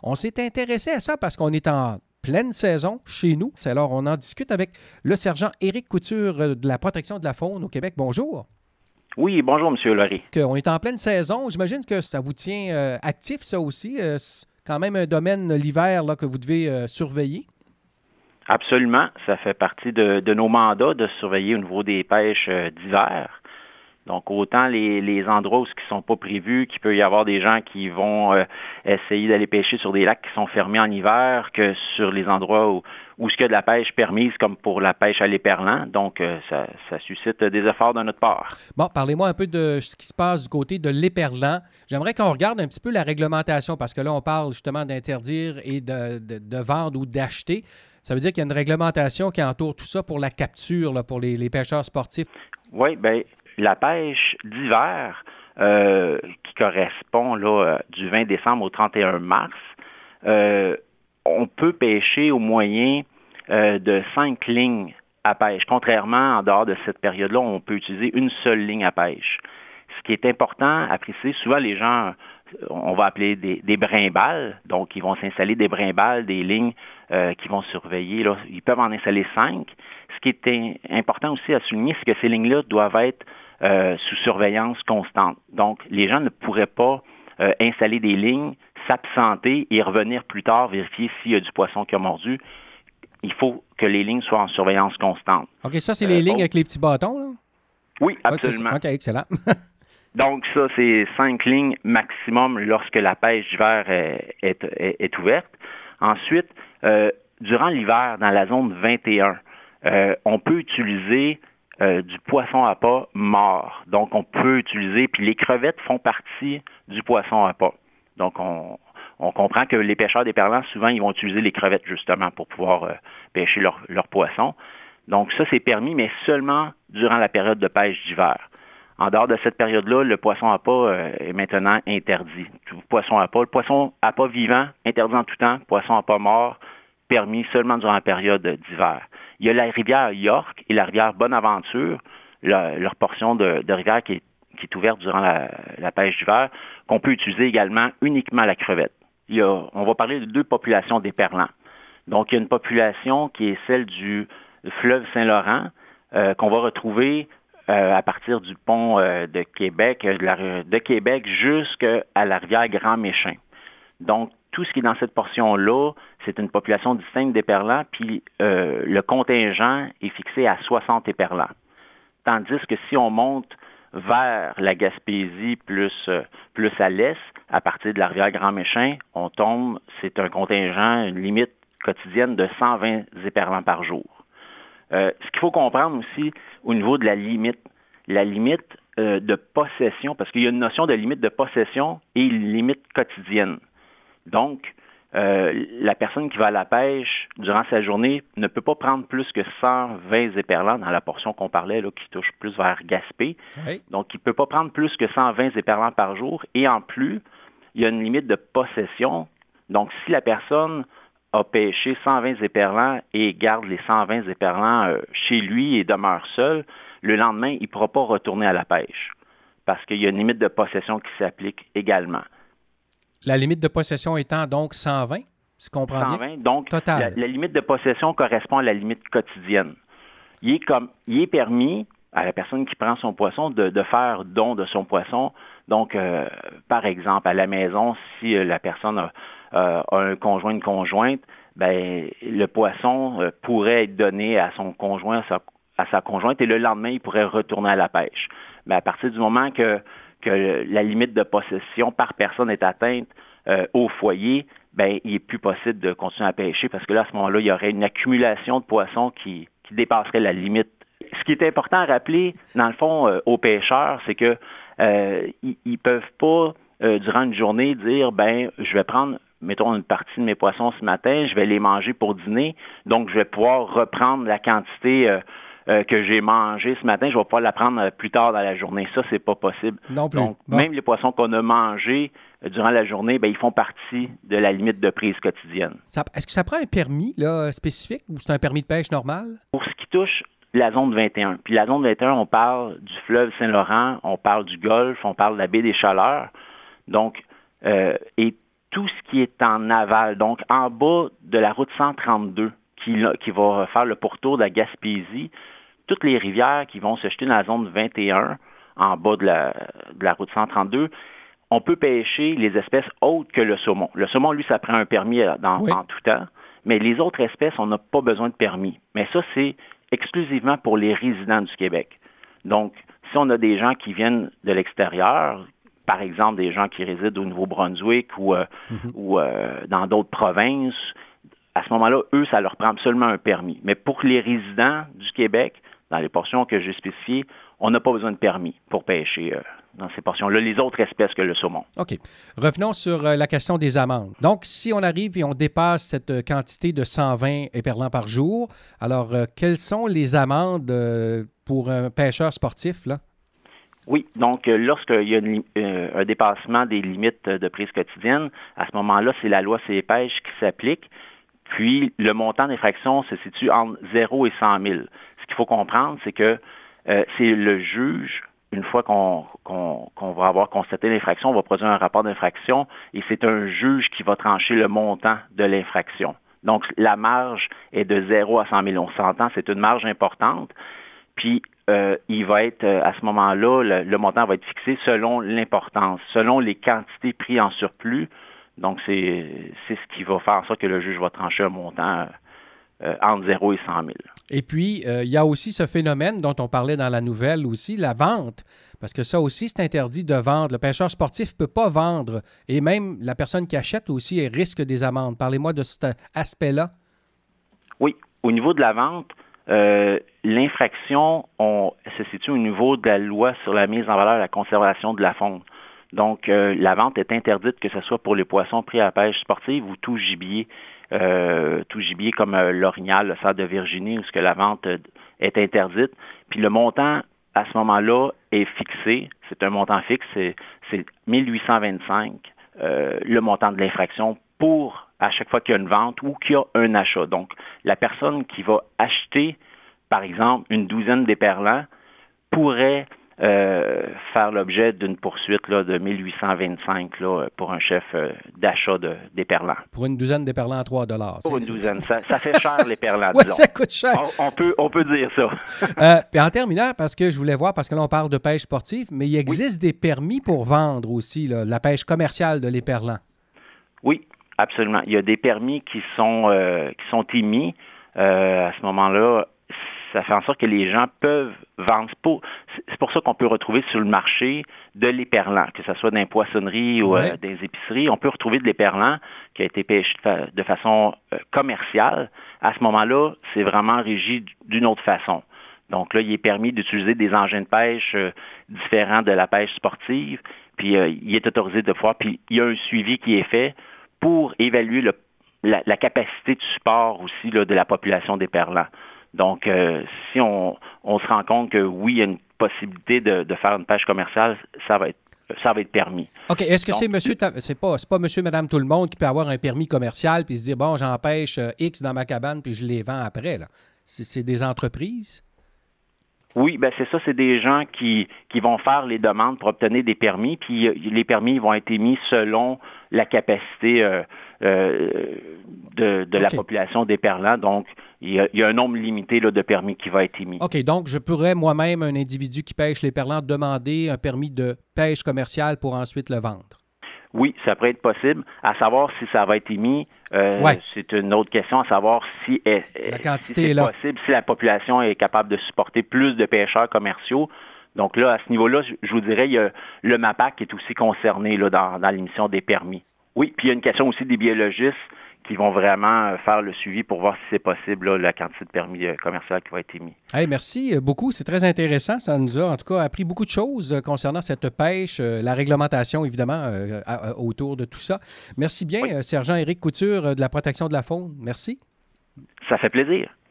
On s'est intéressé à ça parce qu'on est en pleine saison chez nous. Alors, on en discute avec le sergent Éric Couture de la protection de la faune au Québec. Bonjour. Oui, bonjour, M. Laurie. On est en pleine saison. J'imagine que ça vous tient actif, ça aussi. C'est quand même un domaine, l'hiver, là, que vous devez surveiller. Absolument. Ça fait partie de nos mandats de surveiller au niveau des pêches d'hiver. Donc, autant les endroits où ce qui ne sont pas prévus, qu'il peut y avoir des gens qui vont essayer d'aller pêcher sur des lacs qui sont fermés en hiver, que sur les endroits où ce qu'il y a de la pêche permise, comme pour la pêche à l'éperlan. Donc, ça suscite des efforts de notre part. Bon, parlez-moi un peu de ce qui se passe du côté de l'éperlan. J'aimerais qu'on regarde un petit peu la réglementation, parce que là, on parle justement d'interdire et de vendre ou d'acheter. Ça veut dire qu'il y a une réglementation qui entoure tout ça pour la capture, là, pour les pêcheurs sportifs. Oui, bien, la pêche d'hiver, qui correspond là, du 20 décembre au 31 mars, on peut pêcher au moyen de 5 lignes à pêche. Contrairement, en dehors de cette période-là, on peut utiliser une seule ligne à pêche. Ce qui est important à préciser, souvent les gens, on va appeler des brimbales, donc ils vont s'installer des brimbales, des lignes qui vont surveiller. Là. Ils peuvent en installer 5. Ce qui est important aussi à souligner, c'est que ces lignes-là doivent être sous surveillance constante. Donc, les gens ne pourraient pas installer des lignes, s'absenter et revenir plus tard vérifier s'il y a du poisson qui a mordu. Il faut que les lignes soient en surveillance constante. OK, ça, c'est les lignes avec les petits bâtons, là? Oui, absolument. OK, excellent. Donc, ça, c'est 5 lignes maximum lorsque la pêche d'hiver est ouverte. Ensuite, durant l'hiver, dans la zone 21, on peut utiliser du poisson à pas mort. Donc, on peut utiliser, puis les crevettes font partie du poisson à pas. Donc, on comprend que les pêcheurs d'éperlan, souvent, ils vont utiliser les crevettes, justement, pour pouvoir pêcher leur poisson. Donc, ça, c'est permis, mais seulement durant la période de pêche d'hiver. En dehors de cette période-là, le poisson à pas est maintenant interdit. Le poisson à pas vivant, interdit en tout temps, poisson à pas mort, permis seulement durant la période d'hiver. Il y a la rivière York et la rivière Bonaventure, leur portion de rivière qui est ouverte durant la pêche d'hiver, qu'on peut utiliser également uniquement à la crevette. On va parler de 2 populations d'éperlans. Donc, il y a une population qui est celle du fleuve Saint-Laurent, qu'on va retrouver à partir du pont de Québec, de Québec jusqu'à la rivière Grand-Méchin. Donc, tout ce qui est dans cette portion-là, c'est une population distincte d'éperlans, puis le contingent est fixé à 60 éperlans. Tandis que si on monte vers la Gaspésie plus à l'est, à partir de la rivière Grand-Méchin, c'est un contingent, une limite quotidienne de 120 éperlans par jour. Ce qu'il faut comprendre aussi au niveau de la limite de possession, parce qu'il y a une notion de limite de possession et une limite quotidienne. Donc, la personne qui va à la pêche durant sa journée ne peut pas prendre plus que 120 éperlans dans la portion qu'on parlait, là, qui touche plus vers Gaspé. Oui. Donc, il ne peut pas prendre plus que 120 éperlans par jour. Et en plus, il y a une limite de possession. Donc, si la personne a pêché 120 éperlans et garde les 120 éperlans chez lui et demeure seul, le lendemain, il ne pourra pas retourner à la pêche parce qu'il y a une limite de possession qui s'applique également. La limite de possession étant donc 120, si je comprends 120, bien? donc Total. la limite de possession correspond à la limite quotidienne. Il est permis à la personne qui prend son poisson de faire don de son poisson. Donc, par exemple, à la maison, si la personne a un conjoint, une conjointe, ben le poisson pourrait être donné à son conjoint, à sa conjointe, et le lendemain, il pourrait retourner à la pêche. Mais à partir du moment que la limite de possession par personne est atteinte au foyer, ben il n'est plus possible de continuer à pêcher parce que là, à ce moment-là, il y aurait une accumulation de poissons qui dépasserait la limite. Ce qui est important à rappeler, dans le fond, aux pêcheurs, c'est que ils peuvent pas, durant une journée, dire, ben je vais prendre, mettons, une partie de mes poissons ce matin, je vais les manger pour dîner, donc je vais pouvoir reprendre la quantité que j'ai mangé ce matin, je vais pouvoir la prendre plus tard dans la journée. Ça, c'est pas possible. Non plus. Donc, Bon. même les poissons qu'on a mangés durant la journée, ben, ils font partie de la limite de prise quotidienne. Est-ce que ça prend un permis là, spécifique ou c'est un permis de pêche normal? Pour ce qui touche la zone 21, puis la zone 21, on parle du fleuve Saint-Laurent, on parle du Golfe, on parle de la baie des Chaleurs. Donc, et tout ce qui est en aval, donc en bas de la route 132, qui va faire le pourtour de la Gaspésie, toutes les rivières qui vont se jeter dans la zone 21, en bas de la route 132, on peut pêcher les espèces autres que le saumon. Le saumon, lui, ça prend un permis en tout temps, mais les autres espèces, on n'a pas besoin de permis. Mais ça, c'est exclusivement pour les résidents du Québec. Donc, si on a des gens qui viennent de l'extérieur, par exemple des gens qui résident au Nouveau-Brunswick ou dans d'autres provinces, à ce moment-là, eux, ça leur prend absolument un permis. Mais pour les résidents du Québec, dans les portions que j'ai spécifiées, on n'a pas besoin de permis pour pêcher dans ces portions-là, les autres espèces que le saumon. OK. Revenons sur la question des amendes. Donc, si on arrive et on dépasse cette quantité de 120 éperlans par jour, alors quelles sont les amendes pour un pêcheur sportif, là? Oui, donc lorsqu'il y a un dépassement des limites de prise quotidienne, à ce moment-là, c'est la loi CPêche qui s'applique. Puis, le montant d'infraction se situe entre 0 et 100 000. Ce qu'il faut comprendre, c'est que c'est le juge, une fois qu'on va avoir constaté l'infraction, on va produire un rapport d'infraction et c'est un juge qui va trancher le montant de l'infraction. Donc, la marge est de 0 à 100 000. On s'entend, c'est une marge importante. Puis, il va être, à ce moment-là, le montant va être fixé selon l'importance, selon les quantités prises en surplus. Donc, c'est ce qui va faire en sorte que le juge va trancher un montant entre 0 et 100 000. Et puis, il y a aussi ce phénomène dont on parlait dans la nouvelle aussi, la vente. Parce que ça aussi, c'est interdit de vendre. Le pêcheur sportif ne peut pas vendre. Et même la personne qui achète aussi, elle risque des amendes. Parlez-moi de cet aspect-là. Oui. Au niveau de la vente, l'infraction se situe au niveau de la loi sur la mise en valeur et la conservation de la faune. Donc, la vente est interdite, que ce soit pour les poissons pris à la pêche sportive ou tout gibier comme l'orignal, le cerf de Virginie, où ce que la vente est interdite. Puis le montant, à ce moment-là, est fixé. C'est un montant fixe, c'est 1825, le montant de l'infraction pour à chaque fois qu'il y a une vente ou qu'il y a un achat. Donc, la personne qui va acheter, par exemple, une douzaine d'éperlans pourrait faire l'objet d'une poursuite là, de 1825 là, pour un chef d'achat d'éperlans. Pour une douzaine d'éperlans à 3$. Pour une douzaine. Ça fait cher l'éperlan, oui, disons. Ça coûte cher. On peut dire ça. Puis en terminant, parce que je voulais voir, parce que là, on parle de pêche sportive, mais il existe des permis pour vendre aussi, là, la pêche commerciale de l'éperlan. Oui, absolument. Il y a des permis qui sont émis. À ce moment-là, ça fait en sorte que les gens peuvent vendre. C'est pour ça qu'on peut retrouver sur le marché de l'éperlan, que ce soit dans les poissonneries ou dans les épiceries. On peut retrouver de l'éperlan qui a été pêché de façon commerciale. À ce moment-là, c'est vraiment régi d'une autre façon. Donc là, il est permis d'utiliser des engins de pêche différents de la pêche sportive. Puis il est autorisé de pouvoir. Puis il y a un suivi qui est fait pour évaluer la capacité de support aussi là, de la population d'éperlans. Donc, si on se rend compte que oui, il y a une possibilité de faire une pêche commerciale, ça va être permis. OK. Est-ce que c'est pas monsieur, madame, tout le monde qui peut avoir un permis commercial puis se dire, bon, j'en pêche X dans ma cabane puis je les vends après, là? C'est des entreprises? Oui, ben c'est ça, c'est des gens qui vont faire les demandes pour obtenir des permis, puis les permis vont être émis selon la capacité de la population d'éperlans. Donc, il y a un nombre limité là, de permis qui va être émis. OK, donc je pourrais moi-même, un individu qui pêche l'éperlan, demander un permis de pêche commerciale pour ensuite le vendre. Oui, ça pourrait être possible. À savoir si ça va être émis, c'est une autre question, à savoir si c'est possible, si la population est capable de supporter plus de pêcheurs commerciaux. Donc là, à ce niveau-là, je vous dirais, il y a le MAPAC qui est aussi concerné là, dans l'émission des permis. Oui, puis il y a une question aussi des biologistes qui vont vraiment faire le suivi pour voir si c'est possible, là, la quantité de permis commercial qui va être émis. Hey, merci beaucoup, c'est très intéressant. Ça nous a en tout cas appris beaucoup de choses concernant cette pêche, la réglementation évidemment autour de tout ça. Merci bien, Sergent Éric Couture de la Protection de la faune. Merci. Ça fait plaisir.